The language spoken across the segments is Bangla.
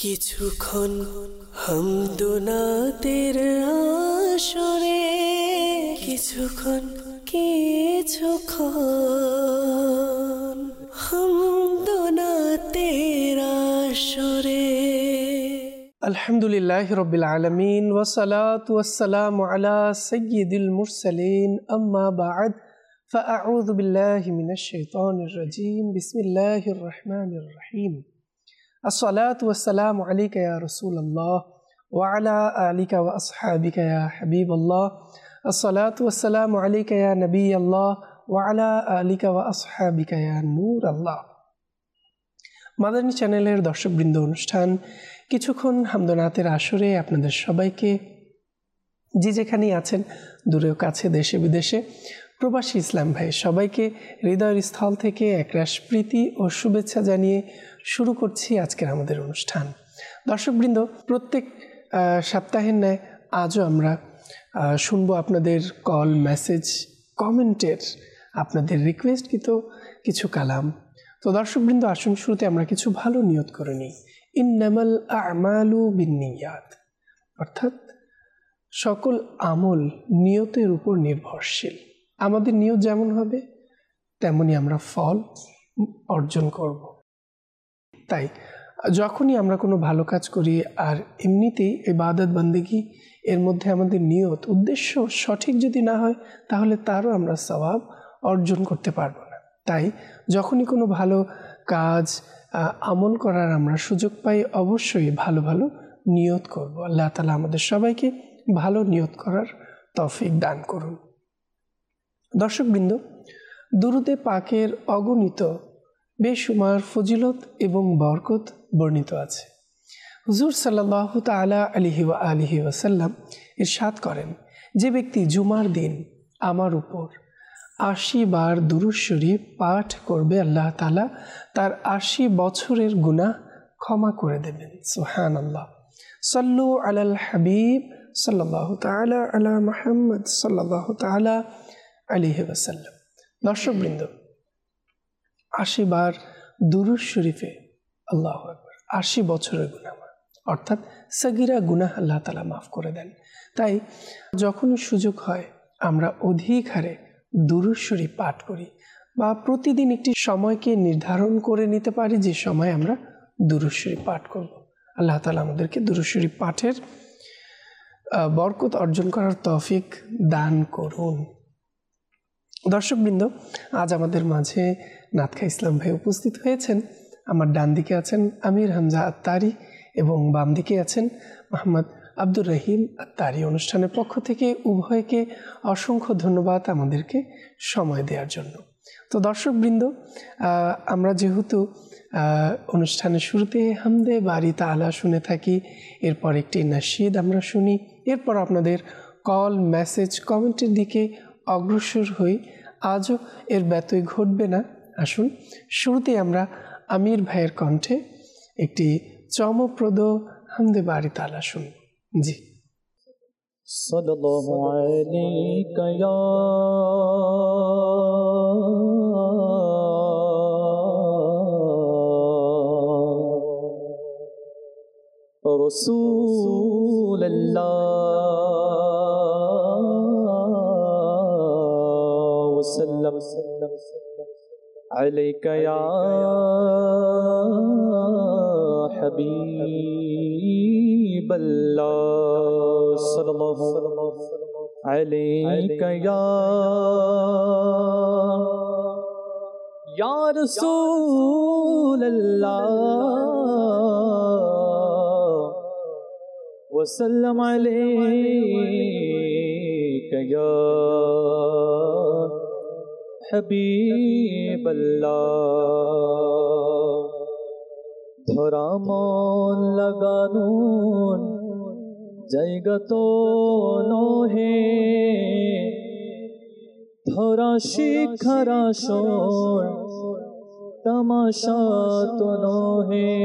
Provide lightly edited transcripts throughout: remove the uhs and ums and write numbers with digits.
কিছুক্ষণ হামদুনাতের আসরে, কিছুক্ষণ হামদুনাতের আসরে। আলহামদুলিল্লাহি রাব্বিল আলামিন ওয়াসসালাতু ওয়াসসালামু আলা সাইয়্যিদিল মুরসালিন আম্মা বা'দ ফাআউযু বিল্লাহি মিনাশ শাইতানির রাজীম বিসমিল্লাহির রহমানির রহিম। আসসালাতু ওয়াসসালামু আলাইকা ইয়া রাসূলুল্লাহ ওয়া আলা আলিকা ওয়া আসহাবিকা ইয়া হাবিবাল্লাহ। আসসালাতু ওয়াসসালামু আলাইকা ইয়া নবিয়াল্লাহ ওয়া আলা আলিকা ওয়া আসহাবিকা ইয়া নূরাল্লাহ। মাদানী চ্যানেলের দর্শকবৃন্দ, অনুষ্ঠান কিছুক্ষণ হামদনাতের আসরে আপনাদের সবাইকে, যে যেখানেই আছেন, দূরেও কাছে, দেশে বিদেশে, প্রবাসী ইসলাম ভাই সবাইকে হৃদয়ের স্থল থেকে একরাশ প্রীতি ও শুভেচ্ছা জানিয়ে শুরু করছি আজকের আমাদের অনুষ্ঠান। দর্শকবৃন্দ, প্রত্যেক সপ্তাহের ন্যায় আজও আমরা শুনবো আপনাদের কল, মেসেজ, কমেন্টের আপনাদের রিকোয়েস্টকৃত কিছু কালাম। তো দর্শকবৃন্দ, আসুন শুরুতে আমরা কিছু ভালো নিয়ত করে নিই। ইন্নামাল আমালু বিন্নিয়াত, অর্থাৎ সকল আমল নিয়তের উপর নির্ভরশীল। আমাদের নিয়ত যেমন হবে তেমনই আমরা ফল অর্জন করব। তাই যখনই আমরা কোনো ভালো কাজ করি আর এমনিতেই ইবাদত বান্দেগি এর মধ্যে আমাদের নিয়ত, উদ্দেশ্য সঠিক যদি না হয়, তাহলে তারও আমরা সওয়াব অর্জন করতে পারবো না। তাই যখনই কোনো ভালো কাজ আমল করার আমরা সুযোগ পাই, অবশ্যই ভালো ভালো নিয়ত করব। আল্লাহ তাআলা আমাদের সবাইকে ভালো নিয়ত করার তৌফিক দান করুন। দর্শকবৃন্দ, দুরুদে পাকের অগণিত বেশুমার ফজিলত এবং বরকত বর্ণিত আছে। হুজুর সাল্লাল্লাহু তাআলা আলাইহি ওয়া আলিহি ওয়াসাল্লাম ইরশাদ করেন, যে ব্যক্তি জুমার দিন আমার উপর ৮০ বার দুরূদ শরীফ পাঠ করবে, আল্লাহ তাআলা তার ৮০ বছরের গুনাহ ক্ষমা করে দেবেন। সুবহানাল্লাহ। সাল্লু আলাল হাবিব সাল্লাল্লাহু তাআলা আলা মুহাম্মদ সাল্লাল্লাহু তাআলা আলাইহি ওয়াসাল্লাম। দর্শকবৃন্দ, ৮০ বার দুরূদ শরীফে আল্লাহু আকবার, ৮০ বছরের গুনাহ, অর্থাৎ সগীরা গুনাহ আল্লাহ তাআলা মাফ করে দেন। তাই যখনই সুযোগ হয় আমরা অধিক হারে দুরূদ শরীফ পাঠ করি, বা প্রতিদিন একটি সময়কে নির্ধারণ করে নিতে পারি যে সময় আমরা দুরূদ শরীফ পাঠ করব। আল্লাহ তাআলা আমাদেরকে দুরূদ শরীফ পাঠের বরকত অর্জন করার তৌফিক দান করুন। দর্শকবৃন্দ, আজ আমাদের মাঝে নাতখা ইসলাম ভাই উপস্থিত হয়েছেন। আমার ডান দিকে আছেন আমির হামজা আত্তারি এবং বাম দিকে আছেন মোহাম্মদ আব্দুর রহিম আত্তারি। অনুষ্ঠানের পক্ষ থেকে উভয়কে অসংখ্য ধন্যবাদ আমাদেরকে সময় দেওয়ার জন্য। তো দর্শকবৃন্দ, আমরা যেহেতু অনুষ্ঠানের শুরুতে হামদে বারি তাআলা শুনে থাকি, এরপর একটি নাশিদ আমরা শুনি, এরপর আপনাদের কল, মেসেজ, কমেন্টের দিকে অগ্রসর হই। আজও এর ব্যত্যয় ঘটবে না। আসুন শুরুতে আমরা আমির ভাইয়ের কণ্ঠে একটি চমকপ্রদ হামদে বারি তাআলা শুনি। জি। সাল্লাল্লাহু আলাইকা ইয়া রাসূলুল্লাহ ওয়াসাল্লাম আলাইকা ইয়া হাবিবাল্লাহ সাল্লাল্লাহু আলাইকা ইয়া রাসূলুল্লাহ ওয়াসাল্লাম আলাইকা ইয়া হাবিবাল্লাহ। ধরা মন লাগানোর জায়গা তো নহে, ধরা শিখার আসর তামাশা তো নহে।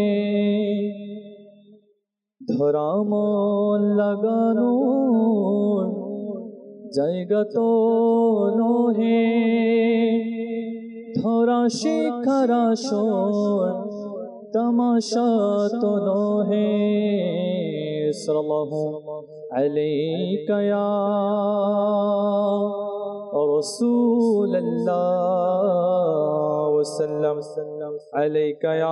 ধরা মন লাগানোর জায়গা তো নহে, ধরা শিখার আসর तमाशा तो नोहे सल्लल्लाहु अलैका या रसूल अल्लाह वसल्लम अलैका या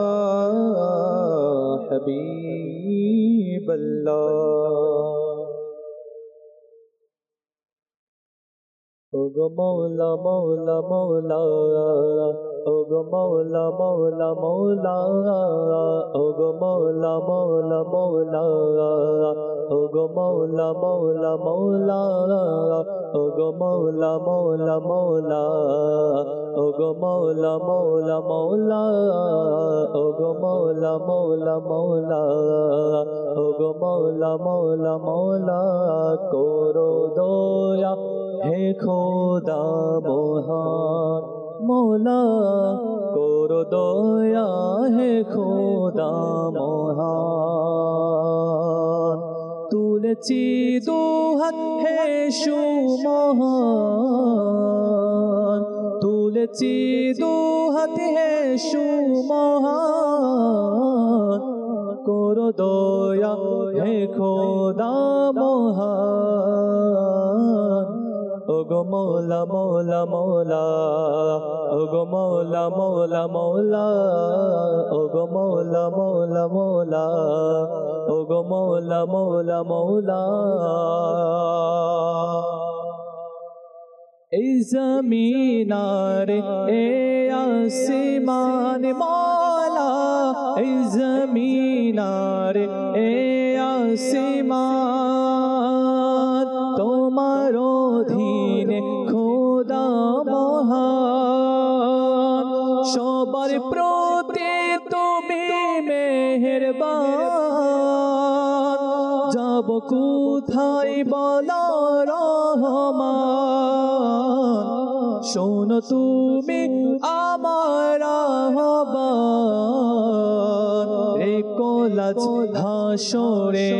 हबीब अल्लाह। ओ गो मौला मौला मौला, ओ गो मौला मौला मौला, ओ गो मौला मौला मौला, ओ गो मौला मौला मौला, ओ गो मौला मौला मौला, ओ गो मौला मौला मौला, ओ गो मौला मौला मौला, ओ गो मौला मौला मौला, करो दया हे खुदा मोहन मौला, करो दया हे खुदा मोहन। তুলেছি দুহাত হে সুমহান, তুলেছি দুহাত হে সুমহান, করো দয়া হে খোদা মহান। ওগো মৌলা মৌলা মৌলা, ওগো মৌলা মৌলা মৌলা, ওগো মৌলা মৌলা মৌলা, ওগো মৌলা মৌলা মৌলা। এই জমিনারে এ আসমান মৌলা, এই জমিনারে এ আসমান, তোমার অধীনে খোদা মহান। সবার প্রতি তুমি মেহেরবান, যাব কোথায় বলো রহমান। শোনো তুমি আমার আহ্বান, এ কোলাজ হাসরে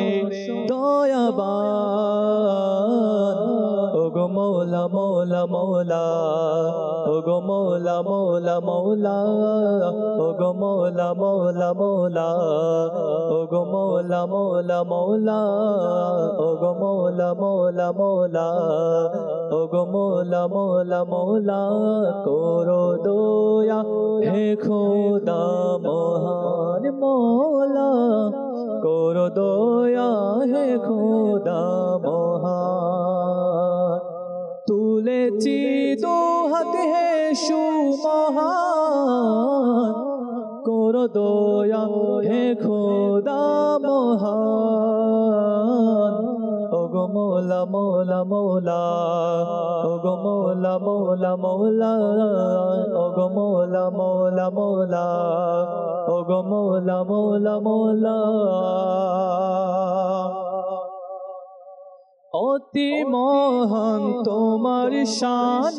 দয়াবান। ওগো মৌলা মৌলা মৌলা, ওগো মৌলা মৌলা মৌলা, ওগো মৌলা মৌলা মৌলা, ওগো মৌলা মৌলা মৌলা, ওগো মৌলা মৌলা মৌলা, ওগো মৌলা মৌলা মৌলা, করো দয়া হে খোদা মহান মৌলা, করো দয়া হে খোদা মহান। তুলেছি দুহাত হে সুমহান, করো দয়া হে খোদা মহান। ওগো মৌলা মৌলা মৌলা, ওগো মৌলা মৌলা মৌলা, ওগো মৌলা মৌলা মৌলা, ওগো মৌলা মৌলা মৌলা। অতি মহান তোমার শান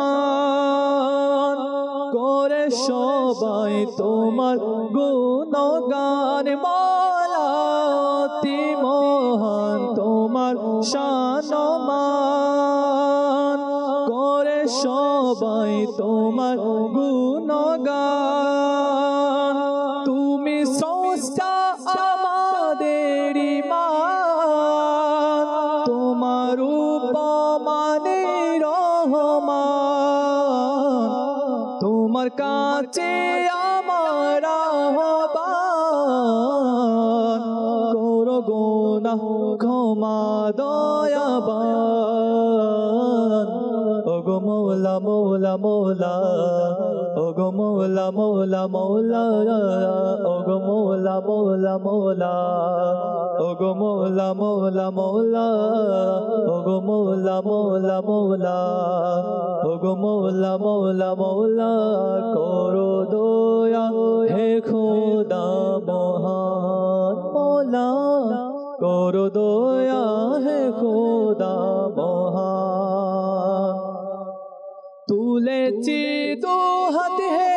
মান, করে সবাই তোমার গুণগান মৌলা। অতি মহান তোমার শান মান, করে সবাই তোমার গুণগান। তুমি স্রষ্টা আমাদের ইমান, তোমার উপমানে রহমান। তোমার কাছে আমার আহ্বান, করো গুনাহ ক্ষমা দয়াবান। ওগো মৌলা মৌলা মৌলা, ওগো মৌলা মৌলা মৌলা, ওগো মৌলা মৌলা মৌলা, ওগো মৌলা মৌলা মৌলা, ওগো মৌলা মৌলা মৌলা, ওগো মৌলা মৌলা মৌলা, করো দয়া হে খোদা মহান মৌলা, করো দয়া হে খোদা মহান। তুলেছি দুহাত হে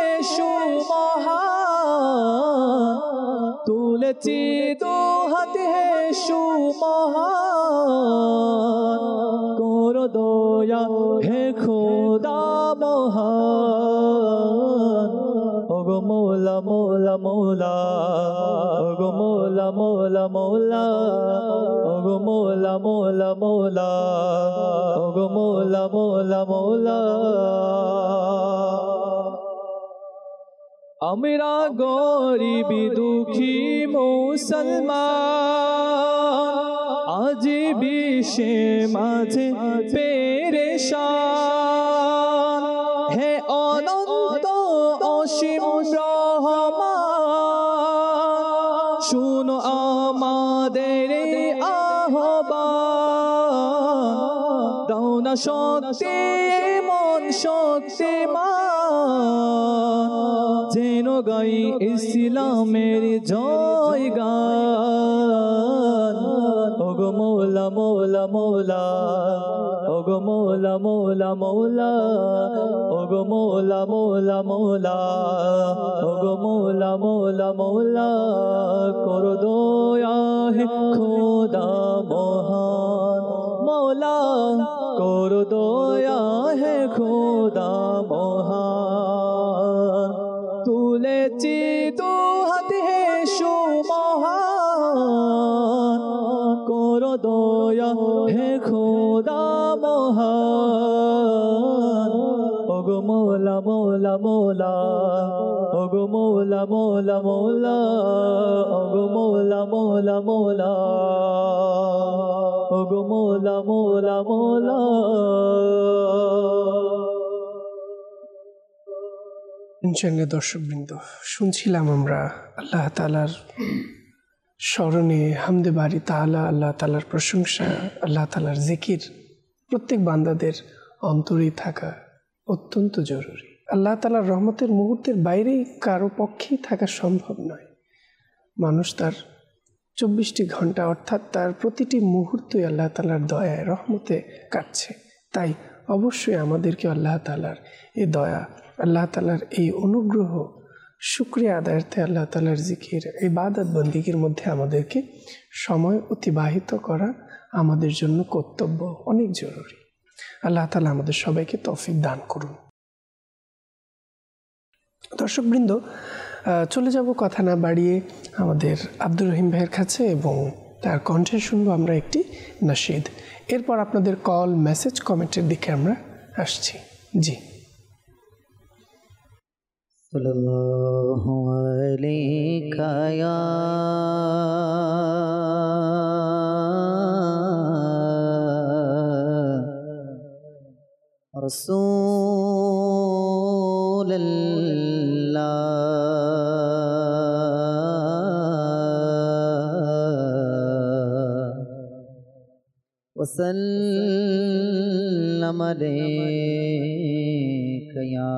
সুমহান, তুলেছি দুহাত হে সুমহান, করো দয়া হে খোদা মহান। ওগো মৌলা مولا مولا مولا ওগো مولا مولا مولا ওগো مولا مولا مولا ওগো مولا مولا مولا আমরা গরিব দুঃখী মুসলমান আজ বিশ্বে মাঝে পেরেশান হে অনন্ত অসীম রহমান শুনো আমাদের আহ্বান দাও না শক্তি মন শক্তিমান যেন গাই ইসলামের জয় গান ওগো মৌলা মৌলা মৌলা ওগো মৌলা মৌলা মৌলা ওগো মৌলা মৌলা মৌলা ওগো মৌলা মৌলা মৌলা করো দয়া হে খোদা মহান মৌলা করো দয়া হে খোদা মহান তুলেছি দু হাত হে সুমহান করো দয়া হে খোদা মহান ওগো মৌলা মৌলা মৌলা ওগো মৌলা মৌলা মৌলা ওগো মৌলা মৌলা মৌলা ওগো মৌলা মৌলা মৌলা ইনশাআল্লাহ দর্শকবৃন্দ, শুনছিলাম আমরা আল্লাহ তাআলার স্মরণে হামদে বারি তাআলা, আল্লাহ তাআলার প্রশংসা, আল্লাহ তাআলার জিকির প্রত্যেক বান্দাদের অন্তরেই থাকা অত্যন্ত জরুরি। আল্লাহ তাআলার রহমতের মুহূর্তের বাইরেই কারো পক্ষেই থাকা সম্ভব নয়। মানুষ তার 24টি ঘন্টা অর্থাৎ তার প্রতিটি মুহূর্তই আল্লাহ তাআলার দয়ায় রহমতে কাটছে। তাই অবশ্যই আমাদেরকে আল্লাহ তাআলার এই দয়া, আল্লাহ তাআলার এই অনুগ্রহ শুকরিয়া আদায়ার্থে আল্লাহ তাআলার জিকির, ইবাদত বন্দিগির মধ্যে আমাদেরকে সময় অতিবাহিত করা আমাদের জন্য কর্তব্য, অনেক জরুরি। আল্লাহ তাআলা আমাদের সবাইকে তৌফিক দান করুন। দর্শকবৃন্দ, চলে যাব কথা না বাড়িয়ে আমাদের আব্দুর রহিম ভাইয়ের কাছে এবং তার কণ্ঠে শুনবো আমরা একটি নাশিদ। এরপর আপনাদের কল, মেসেজ, কমেন্টের দিকে আমরা আসছি। জি। সাল্লাল্লাহু আলাইকা ইয়া রাসূলুল্লাহ ওয়া সাল্লাম আলাইকা ইয়া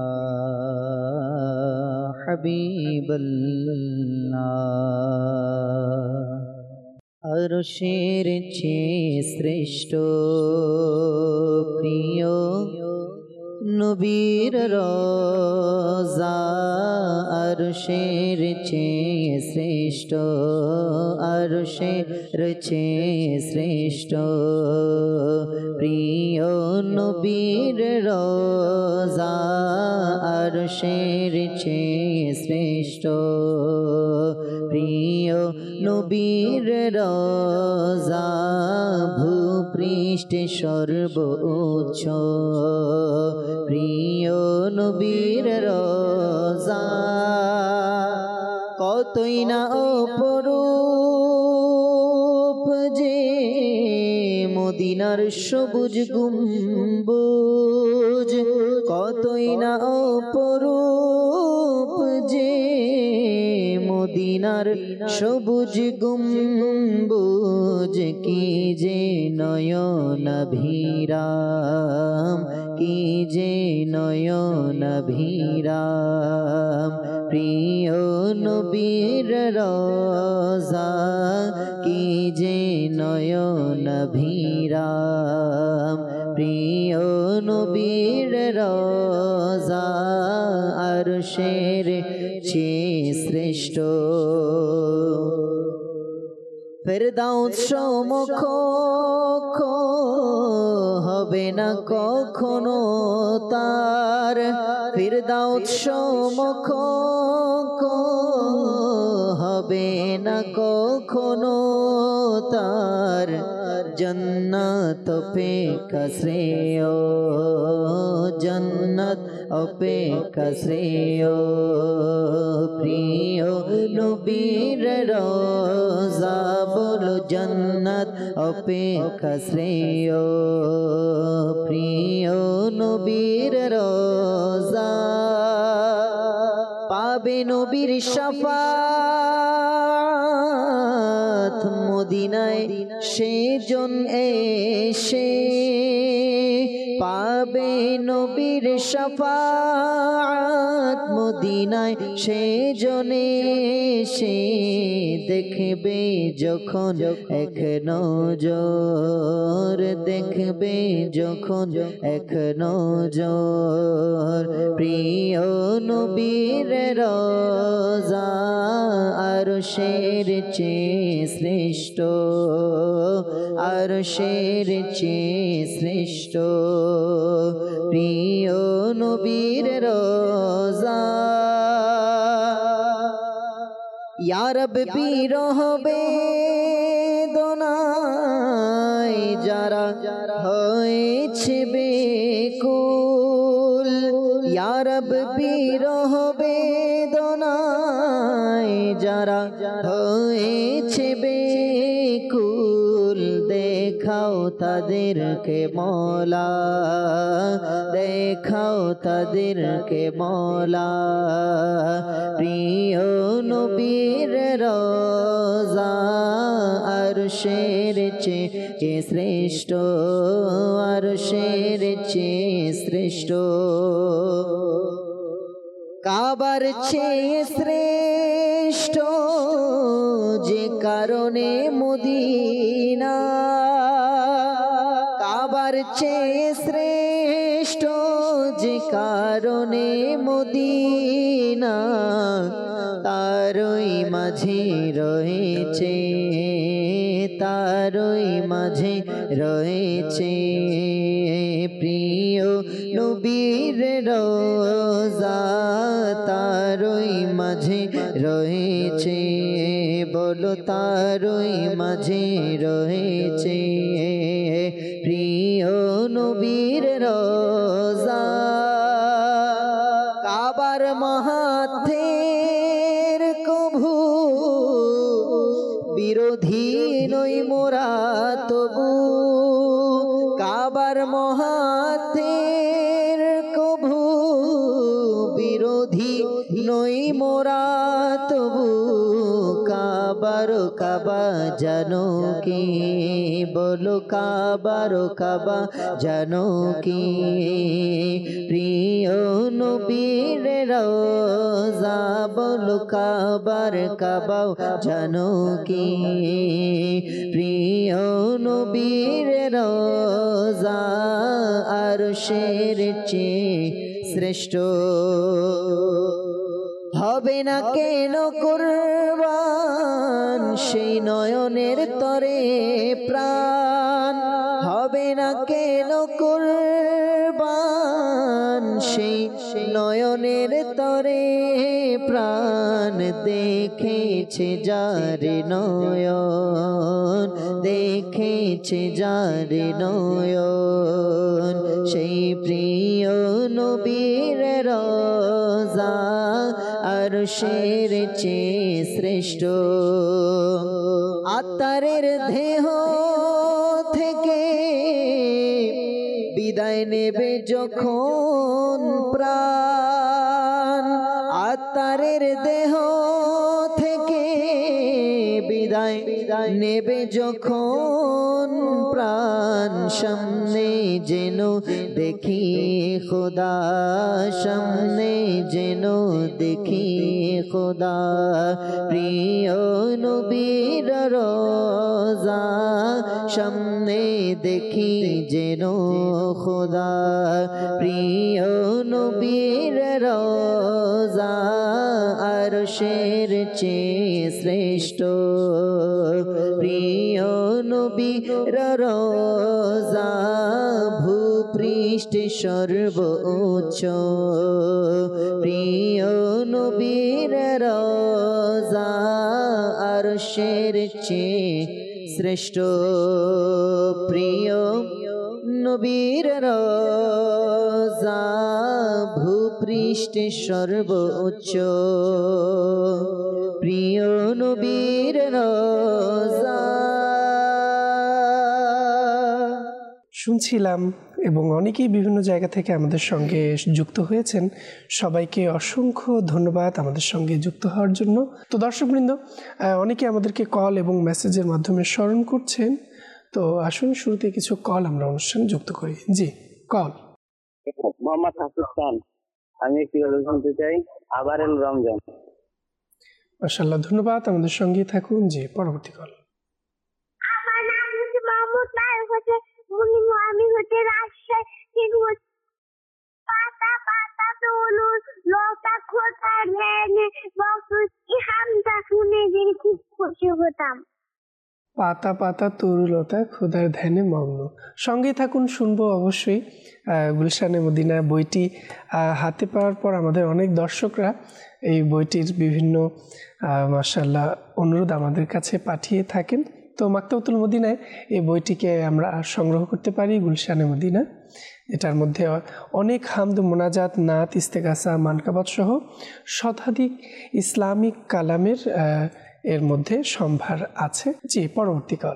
হাবিবাল্লাহ আরশের চেয়ে শ্রেষ্ঠ প্রিয় নবীর রোজা, আরশের চেয়ে শ্রেষ্ঠ, আরশের চেয়ে শ্রেষ্ঠ প্রিয় নবীর রোজা, আরশের চেয়ে শ্রেষ্ঠ প্রিয় নবীর রোজা, ভূপৃষ্ঠে সর্বোচ্চ প্রিয় নবীর রোজা, কতই না অপরূপ যে মদিনার সবুজ গম্বুজ, কতই না অপরূপ যে মদিনার সবুজ গম্বুজ, কি যে নয়নাভিরাম, কি যে নয়নাভিরাম প্রিয় নবীর রোজা, কি যে নয়নাভিরাম প্রিয় নবীর রোজা, আরশের চেয়ে শ্রেষ্ঠ ফেরদাউস সমক্ষ হবে না কখনো তার, ফেরদাউস সমক্ষ হবে না কখনো তার জান্নাত অপেক্ষা শ্রেয় জান্নাত অপেক্ষা শ্রেয় প্রিয় নবীর রওজা বলো জান্নাত অপেক্ষা শ্রেয় প্রিয় নবীর রওজা পাবে নবীর শাফাত মদিনায় সেজন এসে পাবে নবীর শাফাত মদিনায় সেজন এসে দেখবে যখন এক নজর দেখবে যখন এক নজর প্রিয় নবীর রওজা আরশের চেয়ে শ্রেষ্ঠ আরশের চেয়ে শ্রেষ্ঠ প্রিয় নবীর রওজা ইয়া রাব্বি বিরহ বেদনায় যারা হয়েছে বেকুল ইয়া রাব্বি বিরহ বেদনায় যারা হয়েছে বেকুল দেখাও তাদেরকে মওলা দেখাও তাদেরকে মওলা প্রিয় নবীর রওজা আরশের চেয়ে শ্রেষ্ঠ আরশের চেয়ে শ্রেষ্ঠ কাবার চেয়ে শ্রেষ্ঠ যে কারণে মদিনা কাবার চেয়ে শ্রেষ্ঠ যে কারণে মদিনা তারই মাঝে রয়েছে তারই মাঝে রয়েছে প্রিয় নবীর রওজা তারই মাঝে রয়েছে বলো তারই মাঝে রয়েছে প্রিয় নবীর রওজা কাবার মাহাথের কভু বিরোধী নই মোরা তবু কাবার মহাতের কভু বিরোধী নই মোরা তবু কাবার কাবা জানো কি বলো কাবার কাবা জানো কি প্রিয় নবীর রওজা বলো কাবার কাবা জানো কি প্রিয় নবীর রওজা আরশের চেয়ে শ্রেষ্ঠ হবে না কেন কুরবান সেই নয়নের তরে প্রাণ হবে না কেন কুরবান সেই নয়নের তরে প্রাণ দেখেছে যার নয়ন দেখেছে যার নয়ন সেই প্রিয় নবীর রওজা আরশের চেয়ে শ্রেষ্ঠ আত্মারের দেহ থেকে বিদায় নেবে যখন প্রাণ আত্মারের দেহ থেকে বিদায় নেবে যখন প্রাণ সামনে যেন দেখি খোদা সামনে যেন দেখি খোদা প্রিয় নবীর রওজা সামনে দেখি যেন খোদা প্রিয় নবীর রওজা আরশের চেয়ে শ্রেষ্ঠ প্রিয় নবীর রওজা ভূপৃষ্ঠে সর্বোচ্চ প্রিয় নবীর রওজা আরশের চেয়ে শ্রেষ্ঠ প্রিয় নবীর রওজা ভূপৃষ্ঠে সর্বোচ্চ প্রিয় নবীর রওজা। শুনছিলাম এবং অনেকেই বিভিন্ন জায়গা থেকে আমাদের সঙ্গে যুক্ত হয়েছেন। সবাইকে অসংখ্য ধন্যবাদ আমাদের সঙ্গে যুক্ত হওয়ার জন্য। তো দর্শকবৃন্দ, অনেকে আমাদেরকে কল এবং মেসেজের মাধ্যমে স্মরণ করছেন। তো আসুন শুরুতে কিছু কল আমরা অনুষ্ঠানে যুক্ত করি। জি, কল। মোহাম্মদ হাফিজ খান, আমি একটি গজল শুনতে চাই, আবার এল রমজান। মাশাআল্লাহ, ধন্যবাদ, আমাদের সঙ্গেই থাকুন। জি, পরবর্তী কল। আমার নাম হচ্ছে মোহাম্মদ নায়ক, আমি হচ্ছে রাজশাহী। পাতা পাতা তরুণ লতা খোসা ধ্যানে বকুতি হামদা শুনে দিন খুব খুশি হতাম। পাতা পাতা তরুলতা খোদার ধ্যানে মগ্ন। সঙ্গেই থাকুন, শুনবো অবশ্যই। গুলশানে মদিনা বইটি হাতে পাওয়ার পর আমাদের অনেক দর্শকরা এই বইটির বিভিন্ন মাশাআল্লাহ অনুরোধ আমাদের কাছে পাঠিয়ে থাকেন। তো মাকতাবাতুল মদিনায় এই বইটিকে আমরা সংগ্রহ করতে পারি, গুলশানে মদিনা। এটার মধ্যে অনেক হামদ, মোনাজাত, নাত, ইস্তেগাসা, মানকাবাত সহ শতাধিক ইসলামিক কালামের এর মধ্যে সম্ভার আছে। জি, পরবর্তী কল।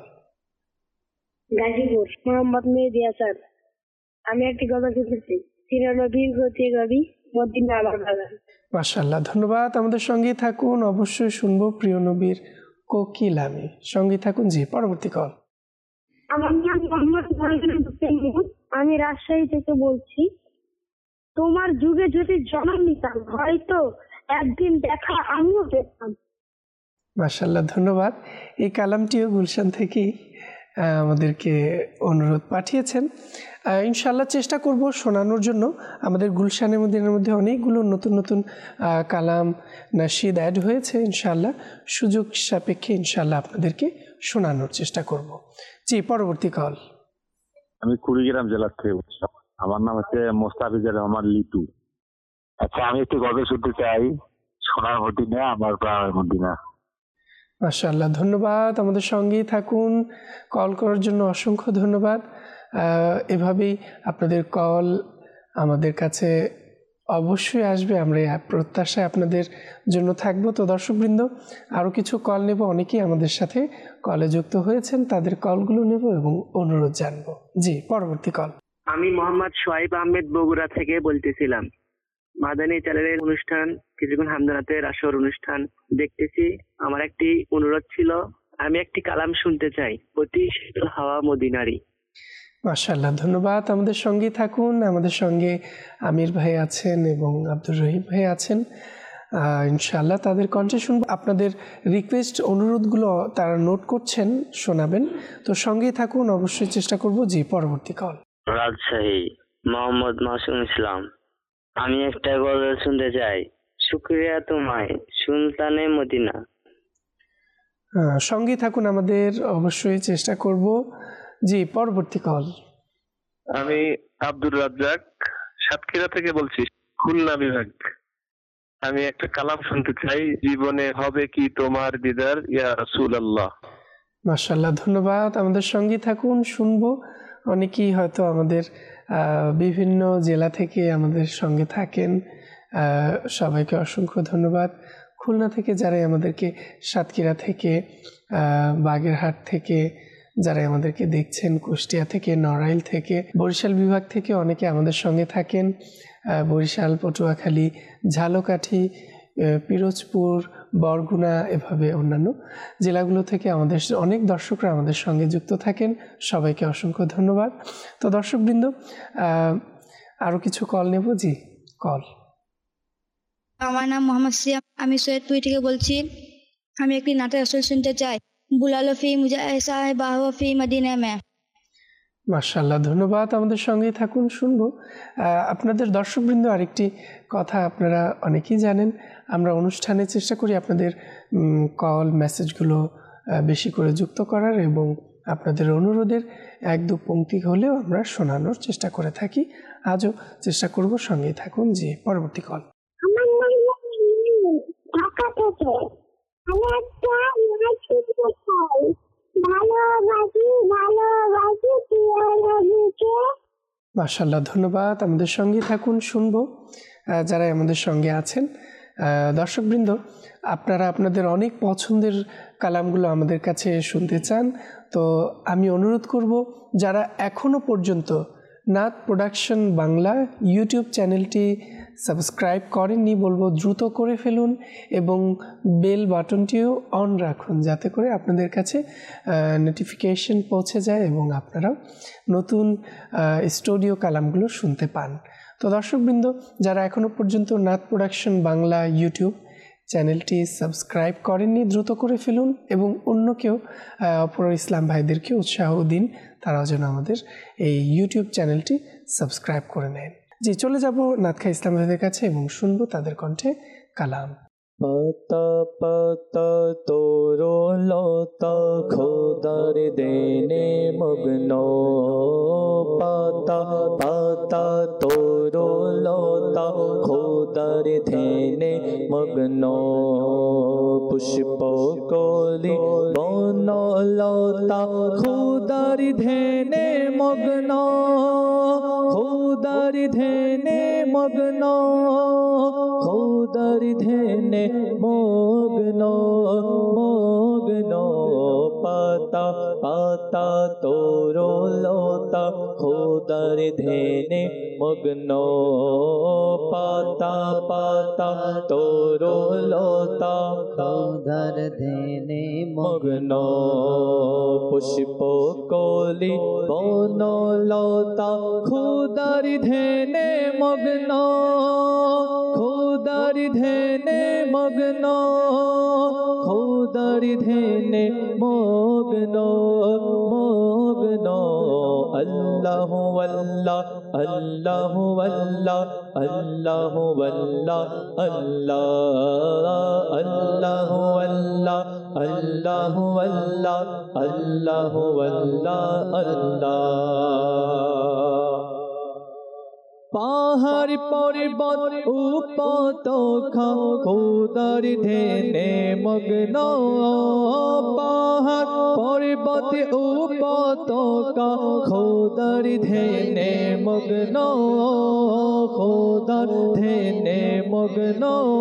গাজীপুর, মোহাম্মদ মেহেদী হাসান, আমি একটি গজল শুনতেছি, চিরনবীর গতি গবি মদিনা আমার বাগান। মাশাআল্লাহ, ধন্যবাদ, আমাদের সঙ্গেই থাকুন। অবশ্যই শুনবো প্রিয় নবীর কোকিলামি। সঙ্গেই থাকুন। জি, পরবর্তী কল। আমার নাম মোহাম্মদ মহিউদ্দিন, আমি রাজশাহী থেকে বলছি। তোমার যুগে যদি জন্ম নিতাম, হয়তো একদিন দেখা আমিও পেতাম। মাশাআল্লাহ, ধন্যবাদ। এই কালামটিও গুলশান থেকেই আমাদেরকে অনুরোধ পাঠিয়েছেন। ইনশাআল্লাহ চেষ্টা করব শোনানোর জন্য। আমাদের গুলশানের মধ্যে অনেকগুলো নতুন নতুন কালাম নাশিদ অ্যাড হয়েছে। ইনশাআল্লাহ সুযোগ সাপেক্ষে ইনশাআল্লাহ আপনাদেরকে শোনানোর চেষ্টা করব। জি, পরবর্তী কল। আমি কুড়িগ্রাম জেলার থেকে বলছি। আমার নাম হচ্ছে মোস্তাফিজুর রহমান লিটু। আচ্ছা, আমি একটু গজল শুনতে চাই, সোনার মদিনা আমার প্রাণের মদিনা। মাশাআল্লাহ, ধন্যবাদ, আমাদের সঙ্গেই থাকুন। কল করার জন্য অসংখ্য ধন্যবাদ। এভাবেই আপনাদের কল আমাদের কাছে অবশ্যই আসবে, আমরা প্রত্যাশায় আপনাদের জন্য থাকবো। তো দর্শকবৃন্দ, আরও কিছু কল নেব। অনেকেই আমাদের সাথে কলে যুক্ত হয়েছেন, তাদের কলগুলো নেব এবং অনুরোধ জানবো। জি, পরবর্তী কল। আমি মোহাম্মদ সোহাইব আহমেদ বগুড়া থেকে বলতেছিলাম। মাদানী চ্যানেলের অনুষ্ঠান, কিছুক্ষণ হামদানাতের আসর অনুষ্ঠান দেখতেছি। আমার একটি অনুরোধ ছিল, আমি একটি কালাম শুনতে চাই, অতি শীতল হাওয়া মদিনারি। মাশাআল্লাহ, ধন্যবাদ, আমাদের সঙ্গেই থাকুন। আমাদের সঙ্গে আমির ভাই আছেন এবং আব্দুর রহিম ভাই আছেন। ইনশাআল্লাহ তাদের কণ্ঠে শুনব। আপনাদের রিকোয়েস্ট, অনুরোধগুলো তারা নোট করছেন, শোনাবেন। তো সঙ্গেই থাকুন, অবশ্যই চেষ্টা করব। জি, পরবর্তী কল। রাজশাহী, মোহাম্মদ মাসুম ইসলাম, আমি একটা গজল শুনতে চাই, শুকরিয়া তোমায় সুলতানে মদিনা। সঙ্গেই থাকুন আমাদের, অবশ্যই চেষ্টা করব। জি, পরবর্তী কল। আমি আব্দুর রাজ্জাক, সাতক্ষীরা থেকে বলছি, খুলনা বিভাগ। আমি একটা কালাম শুনতে চাই, জীবনে হবে কি তোমার দিদার ইয়া রাসূলুল্লাহ। মাশাআল্লাহ, ধন্যবাদ, আমাদের সঙ্গেই থাকুন, শুনবো। অনেকেই হয়তো আমাদের বিভিন্ন জেলা থেকে আমাদের সঙ্গে থাকেন। সবাইকে অসংখ্য ধন্যবাদ। খুলনা থেকে যারাই আমাদেরকে, সাতক্ষীরা থেকে, বাগেরহাট থেকে যারা আমাদেরকে দেখছেন, কুষ্টিয়া থেকে, নড়াইল থেকে, বরিশাল বিভাগ থেকে অনেকে আমাদের সঙ্গে থাকেন। বরিশাল, পটুয়াখালী, ঝালকাঠি, পিরোজপুর, বরগুনা, এভাবে অন্যান্য জেলাগুলো থেকে আমাদের অনেক দর্শকরা আমাদের সঙ্গে যুক্ত থাকেন। সবাইকে অসংখ্য ধন্যবাদ। তো দর্শকবৃন্দ, আরও কিছু কল নেব। জি, কল। আমার নাম মোহাম্মদ সিয়াম, আমি সৈয়দপুর থেকে বলছি। আমি একটি নাটের আসর শুনতে চাই, বুলালো ফি মুজা সাহেব ফি মদিনা মে। মাশাআল্লাহ, ধন্যবাদ, আমাদের সঙ্গেই থাকুন, শুনবো। আপনাদের দর্শকবৃন্দ, আরেকটি কথা আপনারা অনেকেই জানেন, আমরা অনুষ্ঠানে চেষ্টা করি আপনাদের কল, মেসেজগুলো বেশি করে যুক্ত করার এবং আপনাদের অনুরোধের এক দু পংক্তি হলেও আমরা শোনানোর চেষ্টা করে থাকি। আজও চেষ্টা করব, সঙ্গেই থাকুন। জি, পরবর্তী কল। আমার নাম ঢাকা থেকে, আমি একটা মাশাআল্লাহ, ধন্যবাদ। আমাদের সঙ্গে থাকুন, শুনবো যারা আমাদের সঙ্গে আছেন। দর্শকবৃন্দ, আপনারা আপনাদের অনেক পছন্দের কালামগুলো আমাদের কাছে শুনতে চান, তো আমি অনুরোধ করব যারা এখনও পর্যন্ত নাত প্রোডাকশন বাংলা ইউটিউব চ্যানেলটি সাবস্ক্রাইব করেননি, বলবো দ্রুত করে ফেলুন এবং বেল বাটনটিও অন রাখুন, যাতে করে আপনাদের কাছে নোটিফিকেশন পৌঁছে যায় এবং আপনারাও নতুন স্টুডিও কালামগুলো শুনতে পান। তো দর্শকবৃন্দ, যারা এখনও পর্যন্ত নাত প্রোডাকশন বাংলা ইউটিউব চ্যানেলটি সাবস্ক্রাইব করেননি, দ্রুত করে ফেলুন এবং অন্যকেও অপর ইসলাম ভাইদেরকে উৎসাহ দিন, তারাও যেন আমাদের এই ইউটিউব চ্যানেলটি সাবস্ক্রাইব করে নেন। জি, চলে যাব নাতখা ইসলাম ভাইদের কাছে এবং শুনবো তাদের কণ্ঠে কালাম। পাতা পাতা তোরো লতা খোদার দেনে মগ্ন, পাতা পাতা তোরো লতা খোদার দেনে মগ্ন, পুষ্প কলি বন লতা খোদার দেনে মগ্ন, খোদার দেনে মগ্ন, খোদার দেনে মগ্ন মগ্ন, পাতা পাতা তোরো লতা খোদার ধ্যানে মগ্ন, পাতা পাতা তোরো লতা খোদার ধ্যানে মগ্ন, পুষ্প কলি বন লতা খোদার ধ্যানে মগ্ন, খোদার ধ্যানে মগ্ন, খোদার ধ্যানে মগ্ন মগ্ন, আল্লাহ আল্লাহ আল্লাহ আল্লাহ আল্লাহ আল্লাহ আল্লাহ আল্লাহ আল্লাহ আল্লাহ আল্লাহ আল্লাহ আল্লাহ আল্লাহ। পাহাড় পর্বত উপত্যকা খোদার ধ্যানে মগ্ন, পাহাড় পর্বত উপত্যকা খোদার ধ্যানে মগ্ন, খোদার ধ্যানে মগ্ন,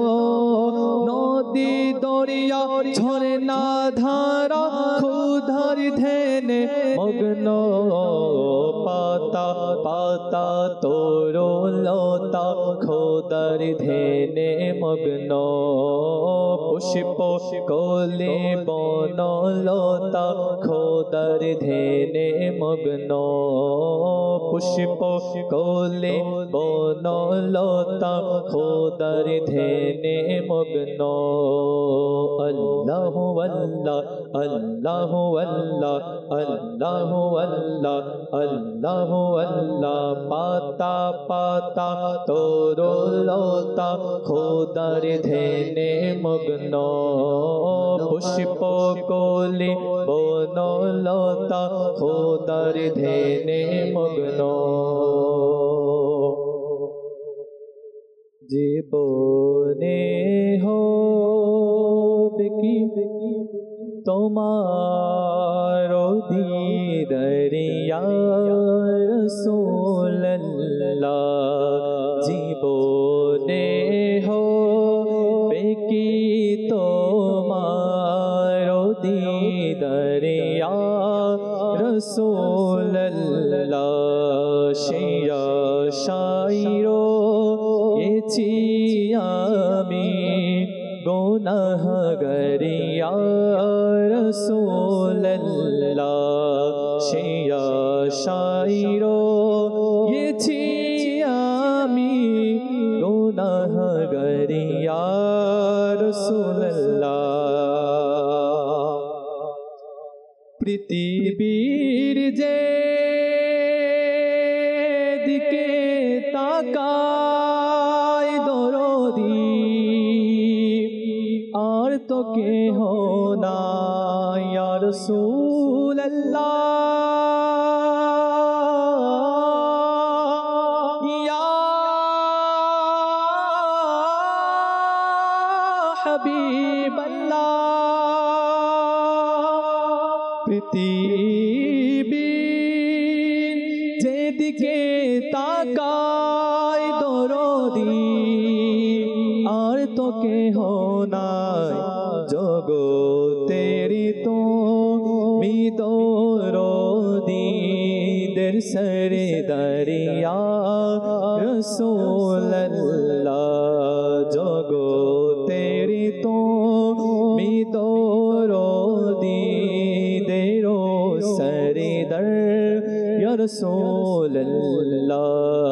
নদী দরিয়া ঝরনা ধারা খোদার ধ্যানে মগ্ন, পাতা পাতা তোরো লতা খোদার ধ্যানে মগ্ন, পুষ্প কলি বন লতা খোদার ধ্যানে মগ্ন, পুষ্প কলি বন লতা খোদার ধ্যানে মগ্ন, আল্লাহ আল্লাহ আল্লাহ আল্লাহ আল্লাহ আল্লাহ আল্লাহ আল্লাহ, পাতা পাতা তোরো লতা খোদার ধ্যানে মগ্ন, পুষ্প কলি বন লতা খোদার ধ্যানে মগ্ন, জীবনে হবে কি তোমার দিদারিয়া রাসূলুল্লাহ, জীবনে হবে কি তোমার দিদারিয়া রাসূলুল্লাহ, সেই আশায় রয়েছি আমি গুনাহগারিয়া রাসূলুল্লাহ, সেই আশায় রয়েছি আমি গুনাহগারিয়া রাসূলুল্লাহ, পৃথিবীর যে দিকে তাকাই দরদি আর তো কেহ নাই ইয়া রাসূলুল্লাহ, ইয়া হাবিবাল্লাহ, পৃথিবী যেদিকে তাকায় দরদি আর তো কেহ নাই জগতেরি তুমি দরদি দের সরে দরিয়া রাসূলুল্লাহ জগতেরি তুমি দরদি দেরো সরে দরিয়া রাসূলুল্লাহ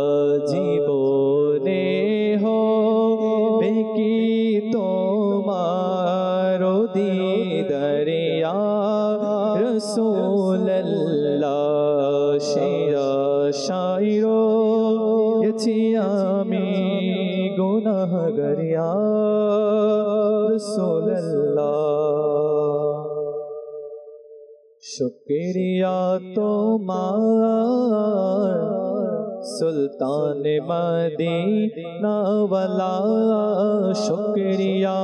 জীবনে হবে কি তোমার দিদারিয়া রাসূলুল্লাহ শিরা শাইরো এছি আমি গুনাহগারিয়া রাসূলুল্লাহ শুকরিয়া তোমার सुल्तान मदीना वाला शुक्रिया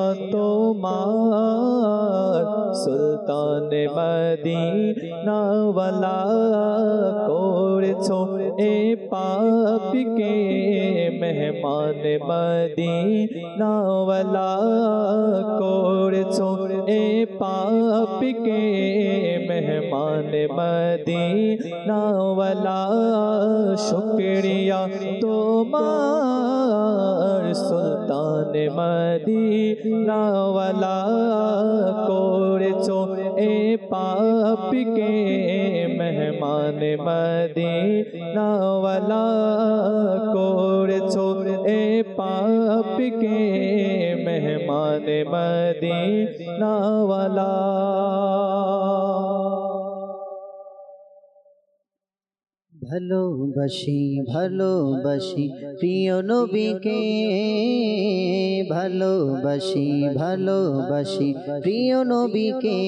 तुम्हार सुल्तान मदीना वाला कोरेछो ए पाप के मेहमान मदीना वाला कोरेछो ए पाप के मेहमान मदीना वाला शुक्रिया তোমার সুলতান মদিনা ওয়ালা করেছো এ পাপকে মেহমান মদিনা ওয়ালা করেছো এ পাপকে মেহমান মদিনা ওয়ালা ভালোবাসি ভালোবাসি প্রিয় নবীকে ভালোবাসি ভালোবাসি প্রিয় নবীকে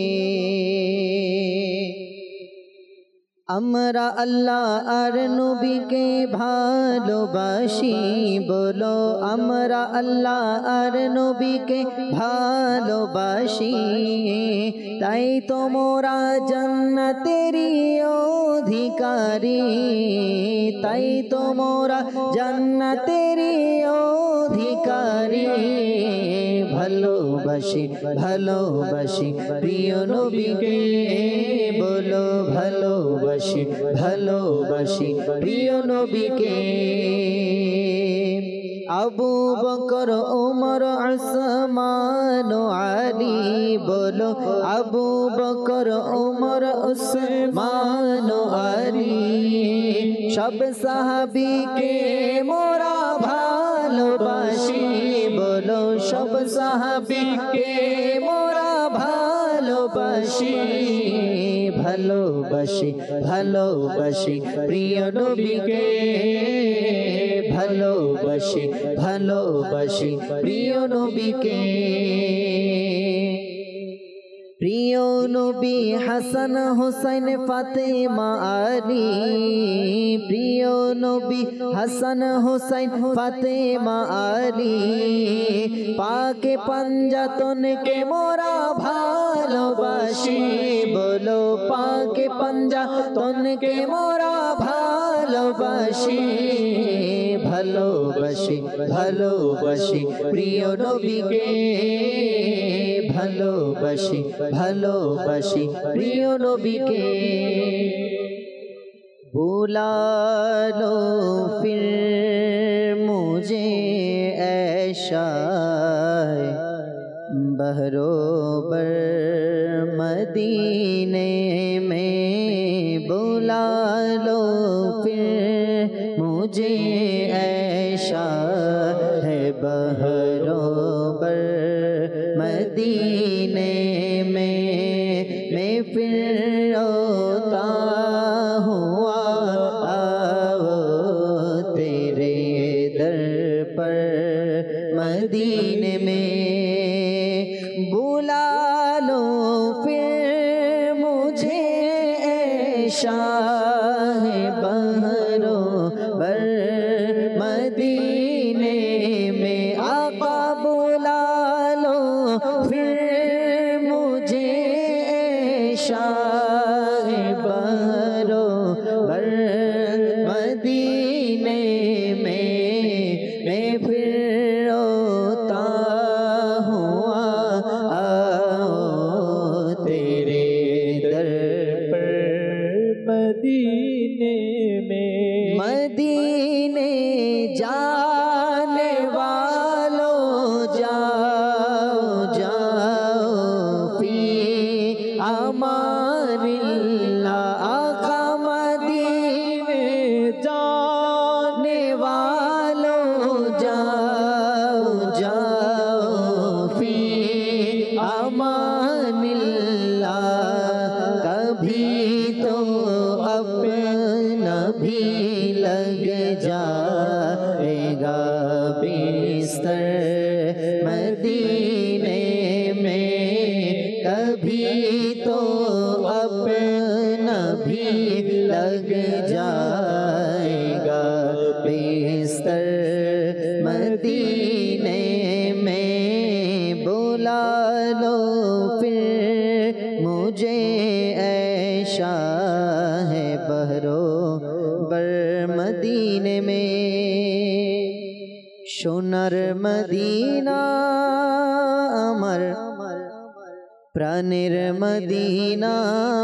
আমরা আল্লাহ আর নবীকে ভালোবাসি বলো আমরা আল্লাহ আর নবীকে ভালোবাসি তাই তোমরা জান্নাতেরই অধিকারী তাই তোমরা জান্নাতেরই অধিকারী ভালোবাসি ভালোবাসি প্রিয় নবীকে বলো ভালোবাসি ভালোবাসি প্রিয় নবীকে আবু বকর ওমর উসমান আলী বলো আবু বকর ওমর উসমান আলী সব সাহাবীকে মোরা ভালোবাসি বলো সব সাহাবীকে মোরা ভালোবাসি ভালোবাসি ভালোবাসি প্রিয় নবীকে ভালোবাসি ভালোবাসি প্রিয় নবীকে প্রিয় নবী হাসান হুসাইন ফাতেমা আলী প্রিয় নবী হাসান হুসাইন ফাতেমা আলী পাকে পাঞ্জাতনকে মোরা ভালোবাসি বলো পাকে পাঞ্জাতনকে মোরা ভালোবাসি ভালোবাসি ভালোবাসি প্রিয় নবীকে ভালোবাসি ভালোবাসি প্রিয় নবীকে बुला लो फिर मुझे ऐशा बहरोबर मदीने में बुला लो फिर मुझे ऐशा है बहरोबर मदीने में मैं फिर रोता हुआ आओ तेरे दर पर मदीने में बुला लो फिर मुझे ऐशा है बहरोबर मदीने में आका बुला लो फिर मुझे ऐशा मदीने में। मदीने जाने वालों जाओ जाओ फी अमानिल्लाह। आका मदीने जाने वालों जाओ जाओ फी अमानिल्लाह। कभी तो अपना भी लग जाएगा बिस्तर मदीने में। कभी तो अपना भी लग जाएगा बिस्तर मदीने में। बुला लो फिर मुझे ऐशा है बहरो बर मदीने में। সোনার মদিনা আমার প্রাণের মদিনা।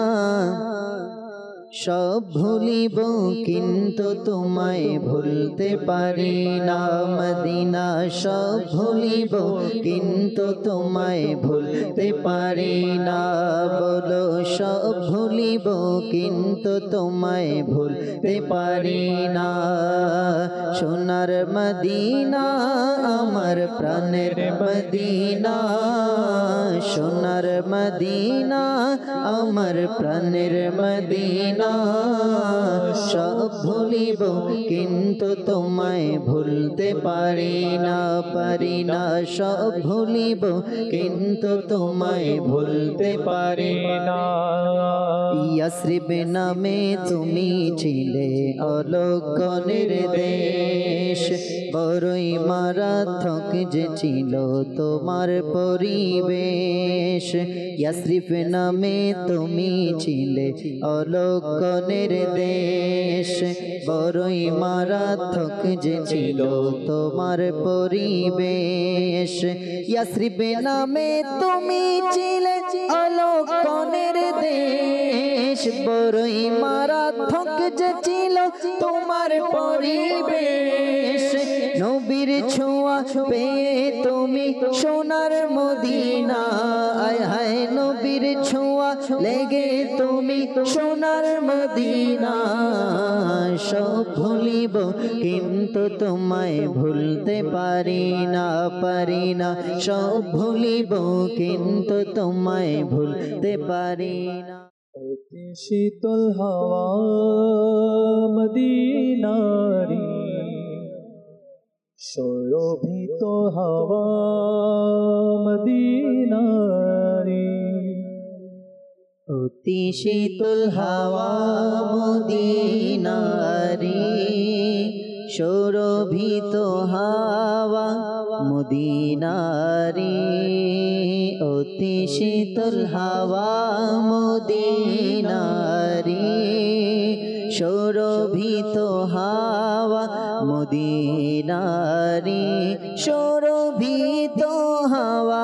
সব ভুলিব কিন্তু তোমায় ভুলতে পারি না মদিনা। সব ভুলিব কিন্তু তোমায় ভুলতে পারি না। বলো সব ভুলিব কিন্তু তোমায় ভুলতে পারি না। সোনার মদিনা আমার প্রাণের মদিনা। সোনার মদিনা আমার প্রাণের মদিনা। সব ভুলিব কিন্তু তোমায় ভুলতে পারি না পারি না। সব ভুলিব কিন্তু তোমায় ভুলতে পারি না। ইয়াসরিব নামে তুমি ছিলে অলক্ষণের দেশ। বড়ই মারাত্মক যে ছিল তোমার পরিবেশ। ইয়াসরিব নামে তুমি ছিলে অলক্ষণের দেশ। বড়ই মারাত্মক যে ছিল তোমার পরিবেশ। ইয়াসরিব নামে তুমি ছিলে অলক্ষণের দেশ। বড়ই মারাত্মক যে ছিল তোমার পরিবেশ। নবীর ছোঁয়া পেয়ে তুমি সোনার মদিনা। আয় হায় নবীর ছোঁয়া লেগে তুমি সোনার মদিনা। সব ভুলিব কিন্তু তোমায় ভুলতে পারি না পারি না। সব ভুলিব কিন্তু তোমায় ভুলতে পারি না। অতি শীতল হাওয়া মদিনারি। শোভিত হাওয়া মদিনারি। অতি শীতল হাওয়া মদিনারি। শোভিত হাওয়া মদিনারি। অতি শীতল হাওয়া মদিনারি। শোভিত হাওয়া মদিনারি। শোভিত হাওয়া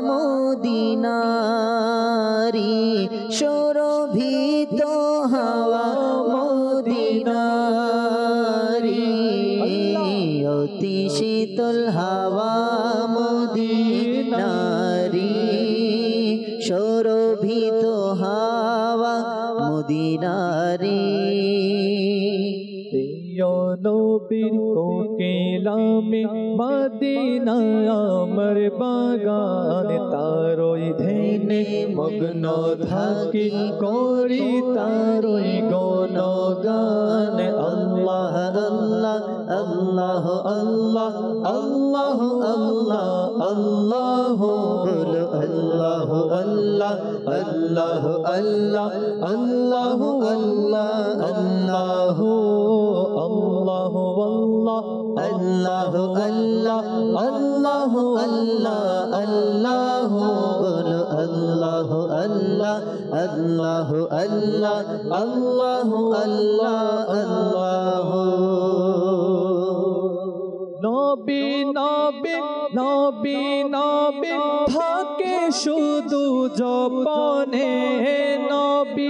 মদিনারি। শোভিত হাওয়া মদিনারি। অতি শীতল হাওয়া মদিনারি। শোভিত হাওয়া মদিনারি। নবীর কোকিলামে মদিনা আমার বাগান। তারই ধ্যানে মগ্ন থাকি করি তারই গুণগান। আল্লাহ আল্লাহ আল্লাহ আল্লাহ আল্লাহ আল্লাহ আল্লাহ। বলো আল্লাহ আল্লাহ আল্লাহ আল্লাহ আল্লাহ আল্লাহ আল্লাহ। আল্লাহ আল্লাহ আল্লাহ আল্লাহ আল্লাহ আল্লাহ। বলো আল্লাহ আল্লাহ আল্লাহ আল্লাহ আল্লাহ আল্লাহ আল্লাহ। নবী নবী নবী নবী থাকে শুধু জপনে। নবী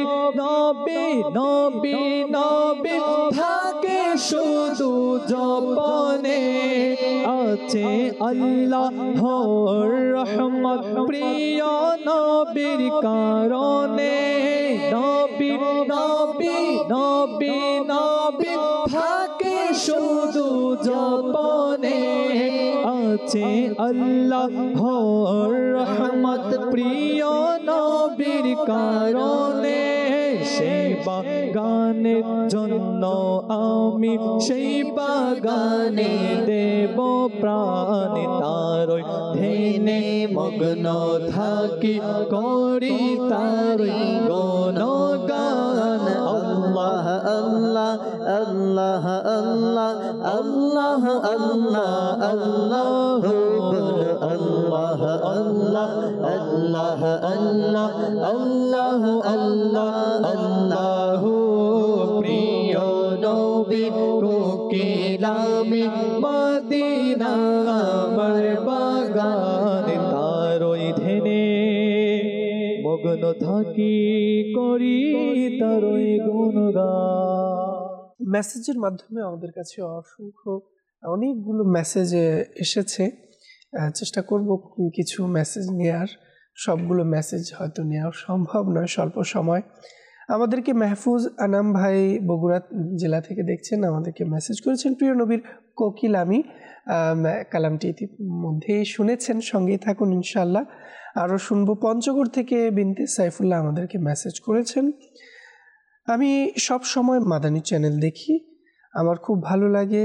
নবী নবী নবী থাকে শুধু জপনে আছে আল্লাহর রহমত প্রিয় নবীর কারণে নবী নবী নবী নবী থাকে শুধু জপনে আছে আল্লাহর রহমত প্রিয় নবীর কারণে সেই বাগানের জন্য আমি সেই বাগানে দেব প্রাণ তারই ধ্যানে মগ্ন থাকি করি তারই গুণগান আল্লাহ আল্লাহ আল্লাহ আল্লাহ আল্লাহ আল্লাহ আল্লাহ আল্লাহ আল্লাহ আল্লাহ আল্লাহ আল্লাহ আল্লাহ আল্লাহ প্রিয় নবী কোকিলামি মদিনা আমার বাগান তারই ধ্যানে মগ্ন থাকি করি তারই গুণগান। মেসেজের মাধ্যমে আমাদের কাছে অনেকগুলো মেসেজ এসেছে। চেষ্টা করব কিছু মেসেজ নেওয়ার, সবগুলো মেসেজ হয়তো নেওয়া সম্ভব নয় স্বল্প সময়। আমাদেরকে মাহফুজ আনাম ভাই বগুড়া জেলা থেকে দেখছেন, আমাদেরকে মেসেজ করেছেন প্রিয় নবীর কোকিল আমি কালামটি ইতিমধ্যেই শুনেছেন, সঙ্গেই থাকুন ইনশাআল্লাহ। আরও শুনবো পঞ্চগড় থেকে বিনতে সাইফুল্লাহ আমাদেরকে মেসেজ করেছেন, আমি সব সময় মাদানী চ্যানেল দেখি, আমার খুব ভালো লাগে,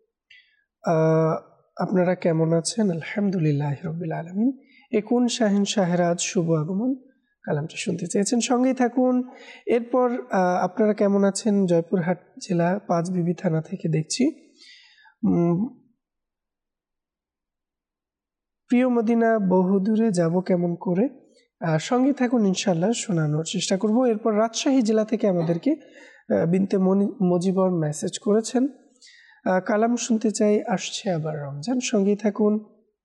আপনারা কেমন আছেন? আলহামদুলিল্লাহ রাব্বিল আলামিন। একুন শাহিন শাহরাজ শুভ আগমন কালামটা শুনতে চেয়েছেন, সঙ্গেই থাকুন। এরপর আপনারা কেমন আছেন? জয়পুরহাট জেলা পাঁচবিবি থানা থেকে দেখছি, প্রিয় মদিনা বহুদূরে যাব কেমন করে, সঙ্গে থাকুন ইনশাল্লাহ, শোনানোর চেষ্টা করব। এরপর রাজশাহী জেলা থেকে আমাদেরকে বিনতে মজিবর মেসেজ করেছেন, কালাম শুনতে চাই, আসছে আবার রমজান, সঙ্গেই থাকুন।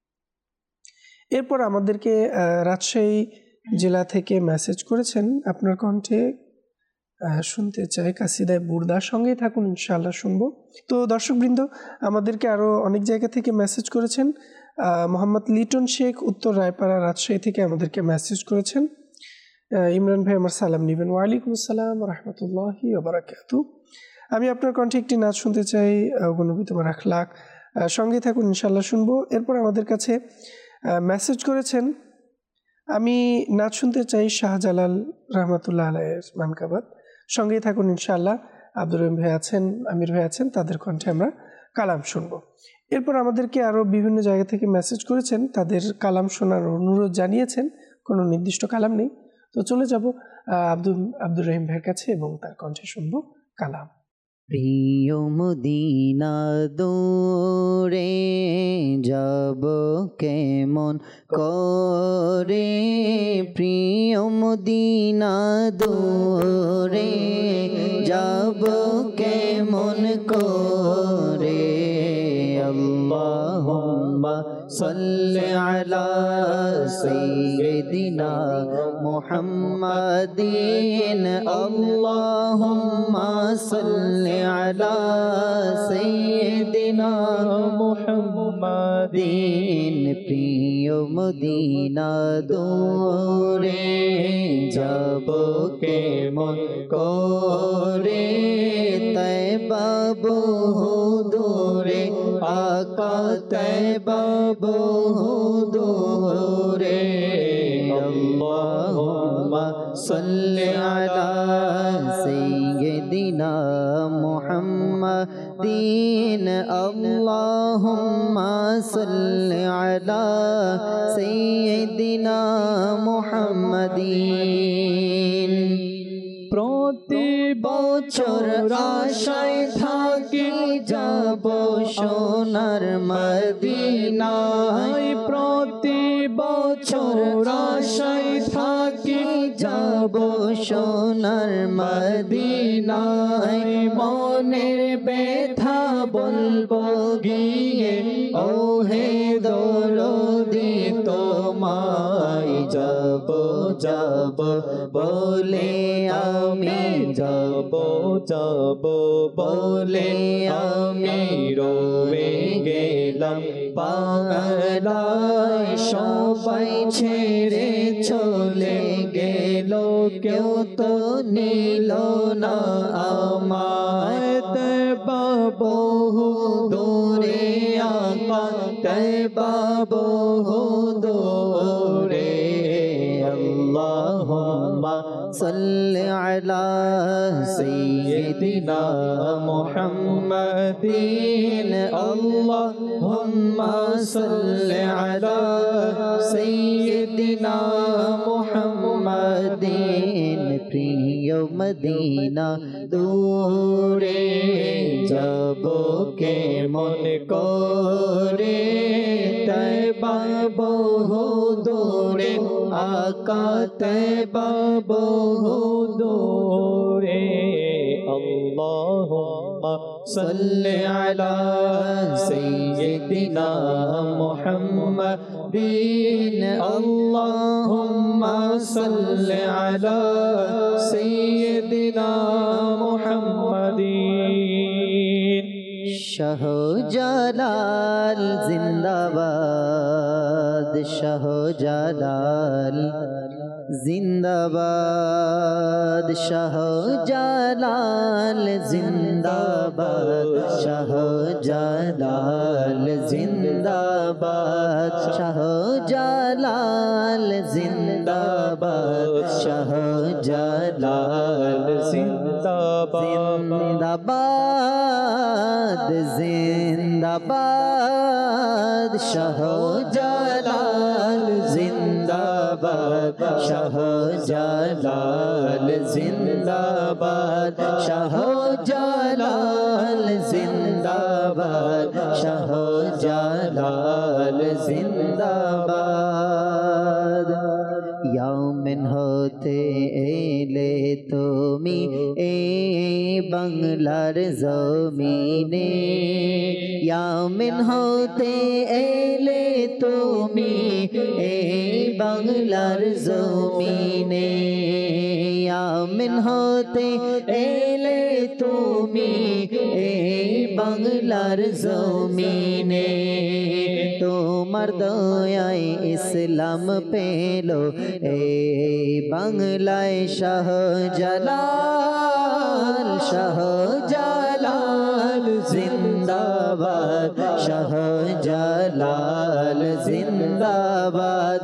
এরপর আমাদেরকে রাজশাহী জেলা থেকে মেসেজ করেছেন, আপনার কণ্ঠে শুনতে চাই কাসিদায় বুরদা, সঙ্গেই থাকুন ইনশাআল্লাহ শুনবো। তো দর্শকবৃন্দ, আমাদেরকে আরও অনেক জায়গা থেকে মেসেজ করেছেন। মোহাম্মদ লিটন শেখ উত্তর রায়পাড়া রাজশাহী থেকে আমাদেরকে মেসেজ করেছেন, ইমরান ভাই আমার সালাম নেবেন। ওয়ালাইকুম আসসালাম রহমতুল্লাহি ওয়া বারাকাতুহু। আমি আপনার কণ্ঠে একটি নাচ শুনতে চাই, গনবী তোমার আখলাক, সঙ্গে থাকুন ইনশাআল্লাহ শুনবো। এরপর আমাদের কাছে মেসেজ করেছেন, আমি নাচ শুনতে চাই শাহজালাল রহমতুল্লাহ আলাইহির মানকাবাত, সঙ্গেই থাকুন ইনশাআল্লাহ। আব্দুর রহিম ভাই আছেন, আমির ভাই আছেন, তাদের কণ্ঠে আমরা কালাম শুনবো। এরপর আমাদেরকে আরও বিভিন্ন জায়গা থেকে মেসেজ করেছেন, তাদের কালাম শোনার অনুরোধ জানিয়েছেন, কোনো নির্দিষ্ট কালাম নেই। তো চলে যাব আব্দুর রহিম ভাইয়ের কাছে এবং তার কণ্ঠে শুনবো কালাম। প্রিয় মদিনা দূরে যাব কেমন করে, প্রিয় মদিনা দূরে যাব কেমন করে, আল্লাহুম্মা সাল্লি আলা সাইয়্যিদিনা মুহাম্মাদিন, আল্লাহুম্মা সাল্লি আলা সাইয়্যিদিনা মুহাম্মাদিন। প্রিয় মদিনা দূরে যাব কেমন করে, তয়বা বহু দূরে, আকা তয়বা বহু দূরে, আল্লাহুম্মা সাল্লি আলা সাইয়্যিদিনা মুহাম্মাদিন, আল্লাহুম্মা সাল্লি আলা সাইয়্যিদিনা মুহাম্মাদিন। প্রতি বছর আশায় থাকি যাব সোনার মদিনায়, প্রতি বছর আশায় থাকি যাব সোনার মদিনায়, মনের ব্যথা বলবো গিয়ে ওহে দরদি তোমায়, যাব যাব বলে আমি যাব বলে আমি রয়ে গেলাম পাগলায় সবাই ছেড়ে চলে গেল কেউ তো নিল না আমায় বহু দূরে আকা বহু দূরে আল্লাহুম্মা সাল্লি আলা সাইয়্যিদিনা মুহাম্মাদিন আল্লাহুম্মা সাল্লি আলা সাইয়্যিদিনা মুহাম্মাদিন প্রিয় মদিনা দূরে যাব কে মন করে তয়বা বহু দূরে আকা তয়বা বহু দূরে আল্লাহুম্মা সাল্লি আলা সাইয়্যিদিনা মুহাম্মাদিন আল্লাহুম্মা সাল্লি আলা সাইয়্যিদিনা মুহাম্মাদিন শাহজালাল জিন্দাবাদ শাহজালাল জিন্দাবাদ শাহজালাল জিন্দাবাদ শাহজালাল জিন্দাবাদ শাহজালাল জিন্দাবাদ শাহজালাল জিন্দাবাদ জিন্দাবাদ শাহজালাল জিন্দাবাদ শাহজালাল জিন্দাবাদ শাহজালাল জিন্দাবাদ শাহজালাল জিন্দাবাদ ইয়ামিন হতে এলে তুমি এই বাংলার জমিনে ইয়ামিন হতে এলে তুমি এই বাংলার জমিনে ইয়ামিন হতে এলে তুমি এই বাংলার জমিনে তোমার দয়ায় ইসলাম পেলো এই বাংলায় শাহজালাল শাহজালাল জিন্দাবাদ শাহজালাল জিন্দাবাদ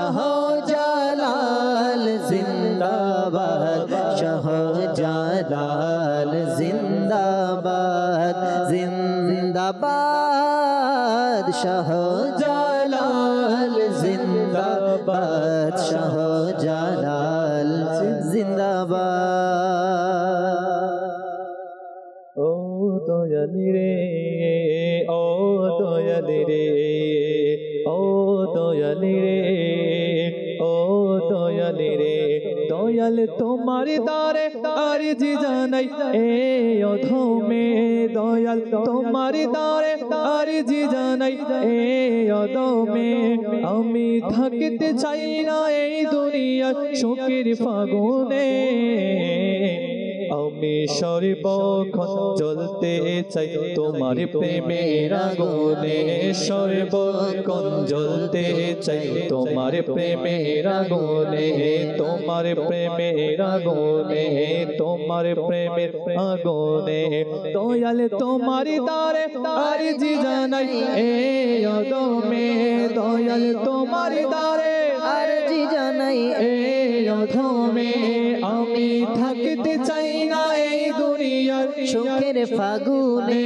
শাহজালাল জিন্দাবাদ শাহজালাল জিন্দাবাদ জিন্দাবাদ শাহজালাল জিন্দাবাদ শাহজালাল জিন্দাবাদ ও দয়ালি রে ও দয়ালি রে ও দয়ালি রে ও দয়ালি রে দয়াল তোমার দ্বারে আরজি জানাই এ অধমে দয়াল তোমার দ্বারে আরজি জানাই এ অধমে আমি থাকতে চাই না এই দুনিয়ার শোকের ফাগুনে আমি সর্বক্ষণ জ্বলতে চাই তোমার প্রেমের আগুনে সর্বক্ষণ জ্বলতে চাই তোমার প্রেমের আগুনে তোমার প্রেমের আগুনে তোমার প্রেমের আগুনে দয়াল তোমার দ্বারে আরজি জানাই এ অদমে দয়াল তোমার দ্বারে আরজি জানাই এ অধমে আমি থাকতে চাই না এই দুনিয়ার শোকের ফাগুনে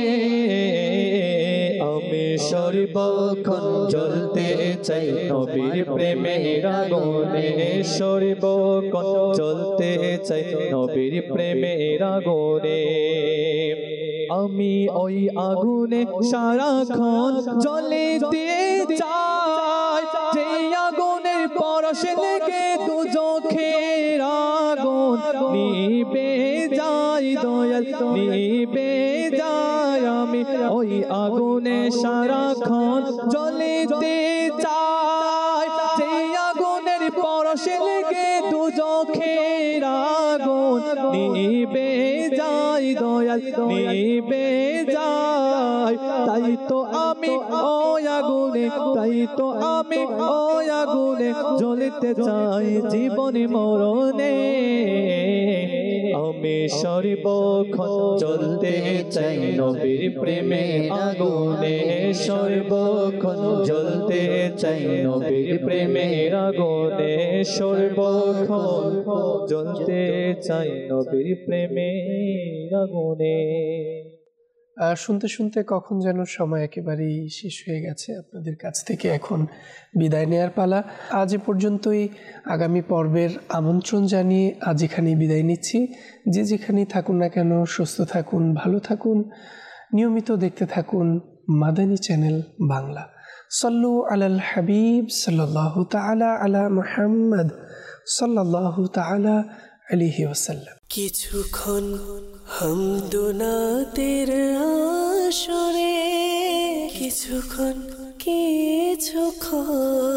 আমি সর্বক্ষণ জ্বলতে চাই নবীর প্রেমের আগুনে সর্বক্ষণ জ্বলতে চাই নবীর প্রেমের আগুনে আমি ওই আগুনে সারাক্ষণ জ্বলিতে চাই যে আগুনের পরশে লেগে দু চোখের আগুন নিভে যায় দয়াল নিভে যায় আমি ওই আগুনে সারাক্ষণ জ্বলিতে চাই যে আগুনের পরশে লেগে নিবে যায় দয়াল নিবে যায় তাই তো আমি ওই আগুনে তাই তো আমি ওই আগুনে জ্বলতে চাই জীবনে মরণে আমি সর্বক্ষণ জ্বলতে চাই নবীর প্রেমে আগুনে সর্বক্ষণ জ্বলতে চাই নবীর প্রেমে আগুনে সর্বক্ষণ জ্বলতে চাই নবীর প্রেমে আগুনে। শুনতে শুনতে কখন যেন সময় একেবারেই শেষ হয়ে গেছে। আপনাদের কাছ থেকে এখন বিদায় নেয়ার পালা। আজ এ পর্যন্তই। আগামী পর্বের আমন্ত্রণ জানিয়ে আজ এখানেই বিদায় নিচ্ছি। যে যেখানেই থাকুন না কেন সুস্থ থাকুন, ভালো থাকুন, নিয়মিত দেখতে থাকুন মাদানী চ্যানেল বাংলা। সল্লু আলাল হাবিব সাল্লাল্লাহু তাআলা আলা মুহাম্মদ সাল্লাল্লাহু তাআলা আলাইহি ওয়াসাল্লাম। কিছুক্ষণ হামদুনাতের আসরে কিছুক্ষণ